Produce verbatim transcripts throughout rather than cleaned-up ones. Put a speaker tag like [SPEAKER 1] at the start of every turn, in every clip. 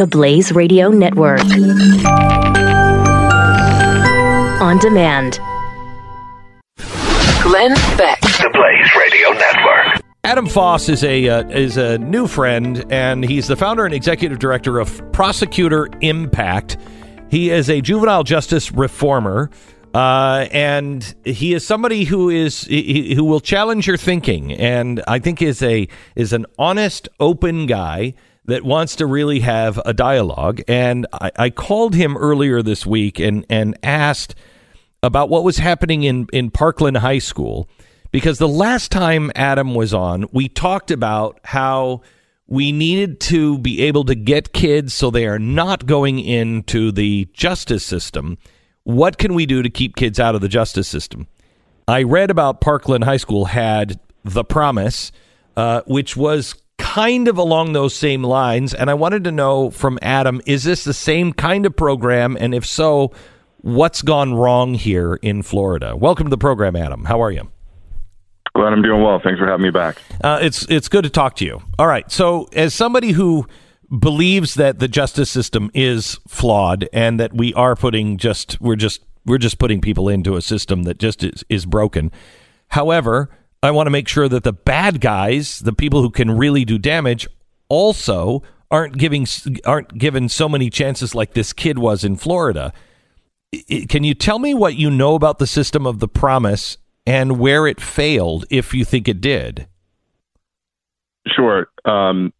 [SPEAKER 1] The Blaze Radio Network. On demand.
[SPEAKER 2] Glenn Beck. The Blaze Radio Network.
[SPEAKER 3] Adam Foss is a uh, is a new friend, and he's the founder and executive director of Prosecutor Impact. He is a juvenile justice reformer, uh, and he is somebody who is he, who will challenge your thinking, and I think is a is an honest, open guy that wants to really have a dialogue. And I, I called him earlier this week and and asked about what was happening in in Parkland High School. Because the last time Adam was on, we talked about how we needed to be able to get kids so they are not going into the justice system. What can we do to keep kids out of the justice system? I read about Parkland High School had The Promise, uh, which was kind of along those same lines. And I wanted to know from Adam, is this the same kind of program? And if so, what's gone wrong here in Florida? Welcome to the program, Adam. How are you?
[SPEAKER 4] Glenn, I'm doing well. Thanks for having me back.
[SPEAKER 3] Uh, it's it's good to talk to you. All right. So as somebody who believes that the justice system is flawed and that we are putting just we're just we're just putting people into a system that just is, is broken. However, I want to make sure that the bad guys, the people who can really do damage, also aren't giving aren't given so many chances like this kid was in Florida. I, can you tell me what you know about the system of The Promise and where it failed, if you think it did?
[SPEAKER 4] Sure. Um,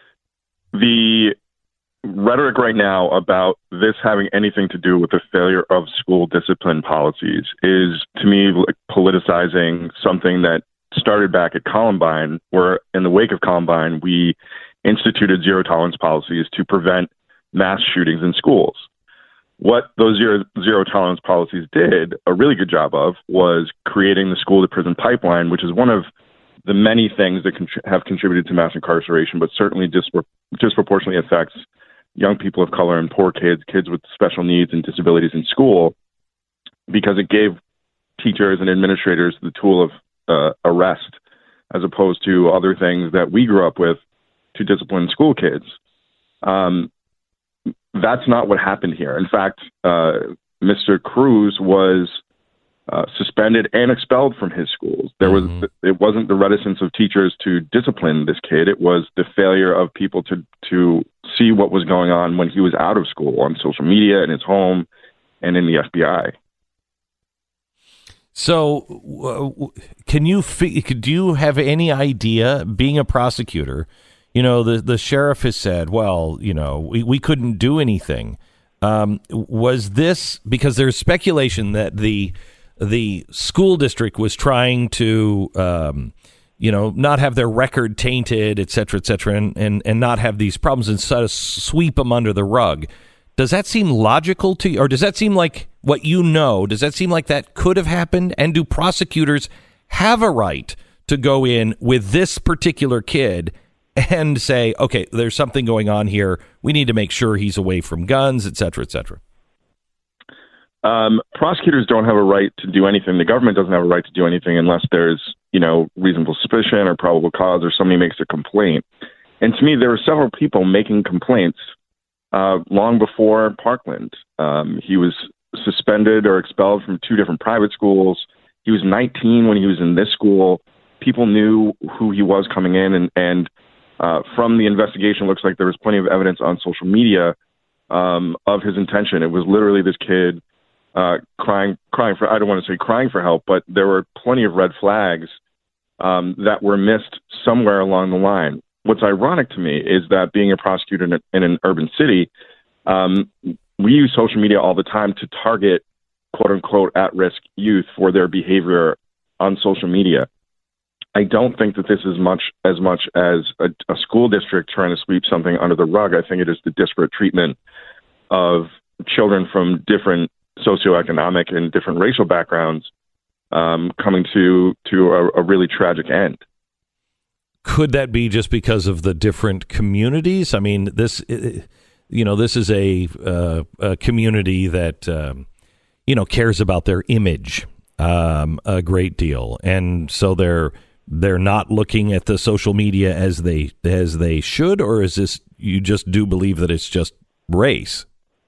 [SPEAKER 4] the rhetoric right now about this having anything to do with the failure of school discipline policies is, to me, like politicizing something that started back at Columbine, where in the wake of Columbine, we instituted zero tolerance policies to prevent mass shootings in schools. What those zero, zero tolerance policies did a really good job of was creating the school to prison pipeline, which is one of the many things that con- have contributed to mass incarceration, but certainly dispro- disproportionately affects young people of color and poor kids, kids with special needs and disabilities in school, because it gave teachers and administrators the tool of uh, arrest as opposed to other things that we grew up with to discipline school kids. Um, That's not what happened here. In fact, uh, Mister Cruz was uh, suspended and expelled from his schools. There was mm-hmm. It wasn't the reticence of teachers to discipline this kid. It was the failure of people to to see what was going on when he was out of school, on social media, in his home, and in the F B I.
[SPEAKER 3] So, uh, can you do you have any idea, being a prosecutor? You know, the, the sheriff has said, well, you know, we, we couldn't do anything. Um, was this because there's speculation that the the school district was trying to, um, you know, not have their record tainted, et cetera, et cetera, and, and, and not have these problems and sort of sweep them under the rug. Does that seem logical to you? Or does that seem like what you know? Does that seem like that could have happened? And do prosecutors have a right to go in with this particular kid and say, okay, there's something going on here. We need to make sure he's away from guns, et cetera, et cetera?
[SPEAKER 4] Um, prosecutors don't have a right to do anything. The government doesn't have a right to do anything unless there's, you know, reasonable suspicion or probable cause or somebody makes a complaint. And to me, there were several people making complaints uh, long before Parkland. Um, he was suspended or expelled from two different private schools. He was nineteen when he was in this school. People knew who he was coming in, and, and Uh, from the investigation, looks like there was plenty of evidence on social media um, of his intention. It was literally this kid uh, crying, crying for, I don't want to say crying for help, but there were plenty of red flags um, that were missed somewhere along the line. What's ironic to me is that being a prosecutor in, a, in an urban city, um, we use social media all the time to target quote unquote at-risk youth for their behavior on social media. I don't think that this is much as much as a, a school district trying to sweep something under the rug. I think it is the disparate treatment of children from different socioeconomic and different racial backgrounds um, coming to to a, a really tragic end.
[SPEAKER 3] Could that be just because of the different communities? I mean, this, you know, this is a, uh, a community that, um, you know, cares about their image um, a great deal. And so they're they're not looking at the social media as they as they should, or is this you just do believe that it's just race?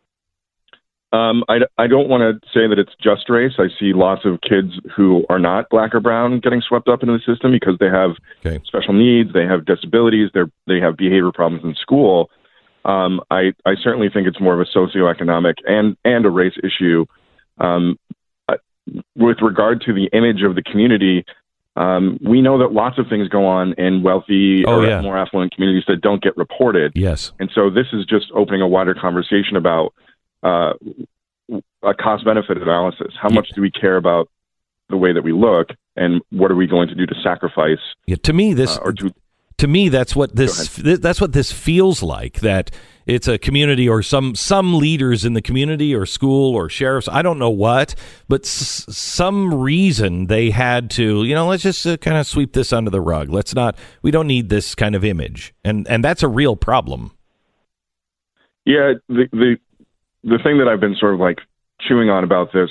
[SPEAKER 4] Um, I, I don't want to say that it's just race. I see lots of kids who are not black or brown getting swept up into the system because they have
[SPEAKER 3] okay.
[SPEAKER 4] special needs, they have disabilities, they they have behavior problems in school. Um, I, I certainly think it's more of a socioeconomic and, and a race issue. Um, with regard to the image of the community, um, we know that lots of things go on in wealthy
[SPEAKER 3] oh,
[SPEAKER 4] or
[SPEAKER 3] yeah.
[SPEAKER 4] more affluent communities that don't get reported.
[SPEAKER 3] Yes.
[SPEAKER 4] And so this is just opening a wider conversation about uh, a cost-benefit analysis. How much do we care about the way that we look, and what are we going to do to sacrifice?
[SPEAKER 3] Yeah, to me, this...
[SPEAKER 4] Uh, or to,
[SPEAKER 3] To me, that's what this th- that's what this feels like, that it's a community or some some leaders in the community or school or sheriffs, I don't know what, but s- some reason they had to, you know, let's just uh, kind of sweep this under the rug. Let's not, we don't need this kind of image. And and that's a real problem.
[SPEAKER 4] Yeah, the the the thing that I've been sort of like chewing on about this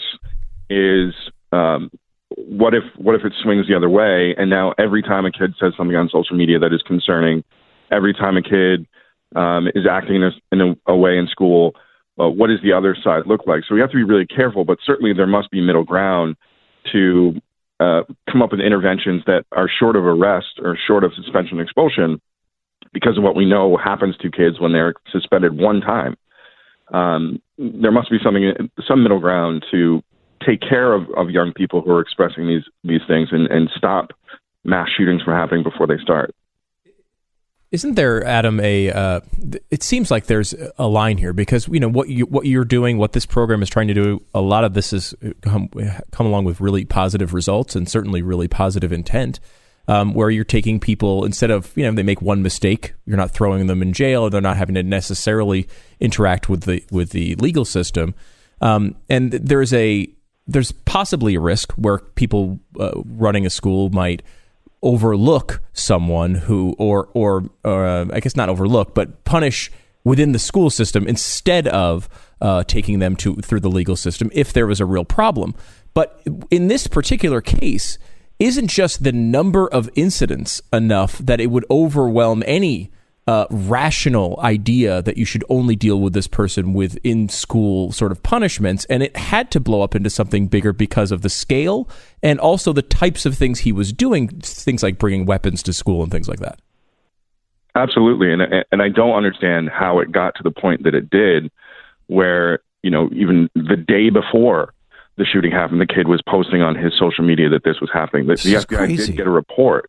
[SPEAKER 4] is um What if what if it swings the other way? And now every time a kid says something on social media that is concerning, every time a kid um, is acting in, a, in a, a way in school, uh, what does the other side look like? So we have to be really careful, but certainly there must be middle ground to uh, come up with interventions that are short of arrest or short of suspension and expulsion, because of what we know happens to kids when they're suspended one time. Um, there must be something, some middle ground to take care of, of young people who are expressing these these things and, and stop mass shootings from happening before they start.
[SPEAKER 5] Isn't there, Adam, a uh, it seems like there's a line here, because you know what you what you're doing, what this program is trying to do, a lot of this has come, come along with really positive results and certainly really positive intent, um, where you're taking people, instead of, you know, they make one mistake, you're not throwing them in jail, they're not having to necessarily interact with the with the legal system. Um, and there's a There's possibly a risk where people uh, running a school might overlook someone who, or or uh, I guess not overlook, but punish within the school system instead of uh, taking them to through the legal system if there was a real problem. But in this particular case, isn't just the number of incidents enough that it would overwhelm any Uh, rational idea that you should only deal with this person with in-school sort of punishments, and it had to blow up into something bigger because of the scale and also the types of things he was doing, things like bringing weapons to school and things like that.
[SPEAKER 4] Absolutely, and and I don't understand how it got to the point that it did, where, you know, even the day before the shooting happened, the kid was posting on his social media that this was happening. The, the F B I crazy. did get a report,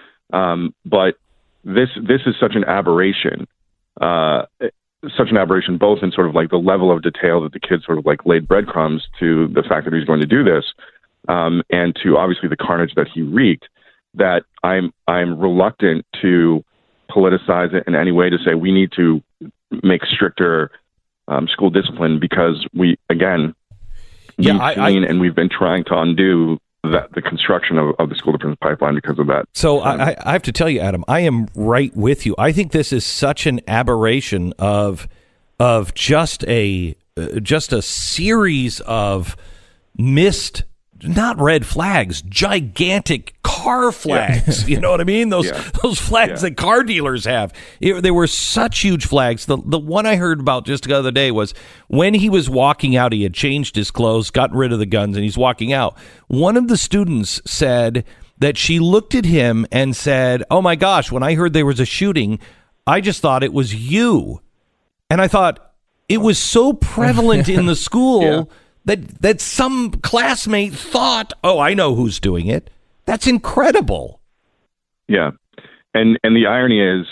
[SPEAKER 4] um, but This this is such an aberration, uh, such an aberration, both in sort of like the level of detail that the kid sort of like laid breadcrumbs to the fact that he's going to do this, um, and to obviously the carnage that he wreaked, that I'm I'm reluctant to politicize it in any way, to say we need to make stricter um, school discipline, because we, again,
[SPEAKER 3] yeah,
[SPEAKER 4] we've
[SPEAKER 3] I,
[SPEAKER 4] seen
[SPEAKER 3] I,
[SPEAKER 4] and we've been trying to undo that the construction of, of the school to prison pipeline because of that.
[SPEAKER 3] So I, I have to tell you, Adam, I am right with you. I think this is such an aberration of of just a uh, just a series of missed, not red flags, gigantic car flags. Yeah. You know what I mean? Those yeah. those flags yeah. that car dealers have. It, they were such huge flags. The the one I heard about just the other day was when he was walking out, he had changed his clothes, gotten rid of the guns, and he's walking out. One of the students said that she looked at him and said, "Oh my gosh, when I heard there was a shooting, I just thought it was you." And I thought, it was so prevalent in the school yeah. that that some classmate thought, "Oh, I know who's doing it." That's incredible.
[SPEAKER 4] Yeah. And and the irony is,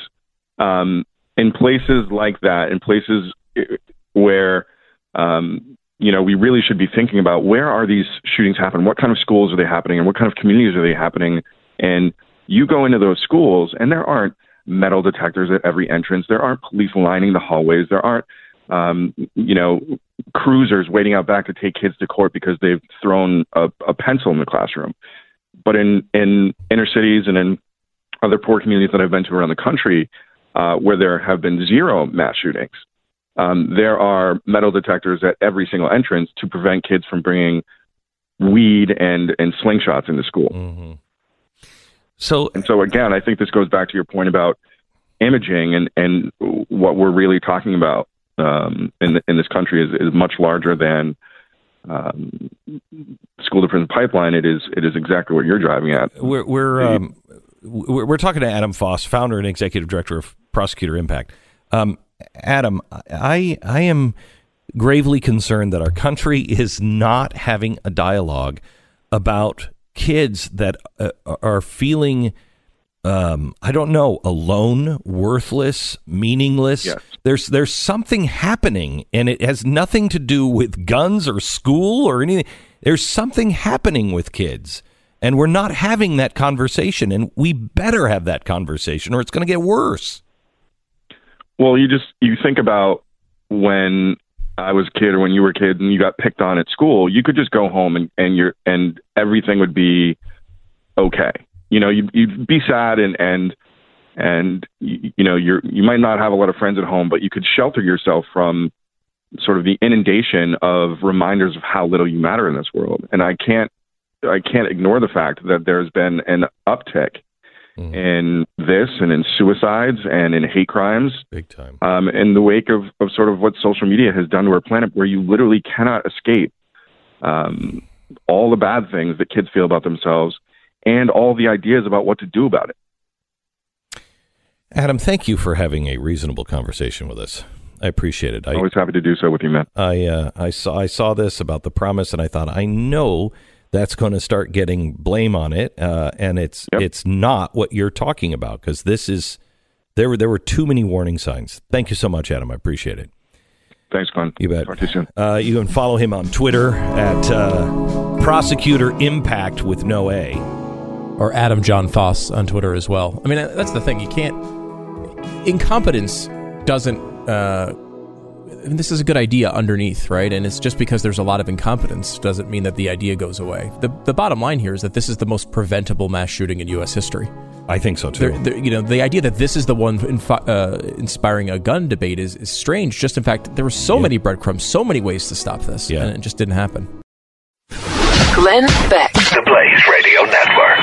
[SPEAKER 4] um, in places like that, in places where, um, you know, we really should be thinking about, where are these shootings happening? What kind of schools are they happening? And what kind of communities are they happening? And you go into those schools and there aren't metal detectors at every entrance. There aren't police lining the hallways. There aren't, um, you know, cruisers waiting out back to take kids to court because they've thrown a, a pencil in the classroom. But in, in inner cities and in other poor communities that I've been to around the country, uh, where there have been zero mass shootings, um, there are metal detectors at every single entrance to prevent kids from bringing weed and, and slingshots into school.
[SPEAKER 3] Mm-hmm. So,
[SPEAKER 4] and so again, I think this goes back to your point about imaging, and, and what we're really talking about um, in the, in this country is, is much larger than um, school to prison pipeline. It is it is exactly what you're driving at.
[SPEAKER 3] We're we're um, we're, we're talking to Adam Foss, founder and executive director of Prosecutor Impact. Um, Adam, I I am gravely concerned that our country is not having a dialogue about kids that uh, are feeling, um, I don't know, alone, worthless, meaningless.
[SPEAKER 4] Yes.
[SPEAKER 3] There's there's something happening, and it has nothing to do with guns or school or anything. There's something happening with kids, and we're not having that conversation, and we better have that conversation, or it's going to get worse.
[SPEAKER 4] Well, you just you think about when I was a kid, or when you were a kid and you got picked on at school, you could just go home and, and you're and everything would be okay. You know, you'd, you'd be sad and and and you, you know you're you might not have a lot of friends at home, but you could shelter yourself from sort of the inundation of reminders of how little you matter in this world. And I can't I can't ignore the fact that there's been an uptick Mm. in this and in suicides and in hate crimes,
[SPEAKER 3] big time,
[SPEAKER 4] um, in the wake of, of sort of what social media has done to our planet, where you literally cannot escape um, all the bad things that kids feel about themselves and all the ideas about what to do about it.
[SPEAKER 3] Adam, thank you for having a reasonable conversation with us. I appreciate it. I,
[SPEAKER 4] Always happy to do so with you, man.
[SPEAKER 3] I uh, I saw I saw this about the promise, and I thought, I know that's going to start getting blame on it, uh, and it's yep. it's not what you're talking about, because this is there were there were too many warning signs. Thank you so much, Adam. I appreciate it.
[SPEAKER 4] Thanks, Glenn.
[SPEAKER 3] You bet.
[SPEAKER 4] Talk to you soon.
[SPEAKER 3] Uh, you can follow him on Twitter at uh, Prosecutor Impact with no A,
[SPEAKER 5] or Adam John Foss on Twitter as well. I mean, that's the thing. You can't. Incompetence doesn't. Uh, I mean, this is a good idea underneath, right? And it's just because there's a lot of incompetence doesn't mean that the idea goes away. The the bottom line here is that this is the most preventable mass shooting in U S history.
[SPEAKER 3] I think so too.
[SPEAKER 5] They're, they're, you know, the idea that this is the one infi- uh, inspiring a gun debate is, is strange. Just in fact, there were so yeah. many breadcrumbs, so many ways to stop this,
[SPEAKER 3] yeah.
[SPEAKER 5] and it just didn't happen.
[SPEAKER 2] Glenn Beck, the Blaze Radio Network.